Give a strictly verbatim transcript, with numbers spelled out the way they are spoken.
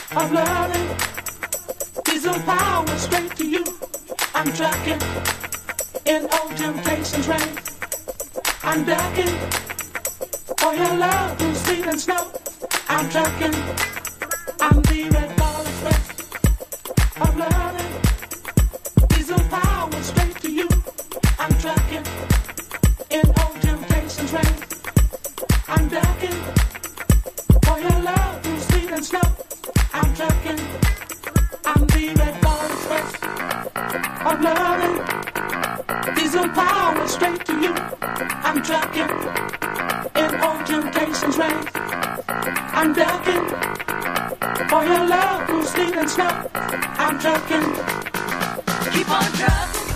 of loving. Diesel power straight to you. I'm tracking in old temptations rain. I'm begging for your love through sleet and snow. I'm tracking. I'm the red ball express of loving. Diesel power straight to you. I'm tracking in old temptations rain. I'm begging for your love through sleet and snow. I'm tracking. I'm the red ball express of loving. Diesel power straight to you. I'm tracking in old temptations rain. I'm begging for your love through sleet and snow. I'm tracking. Keep on trucking.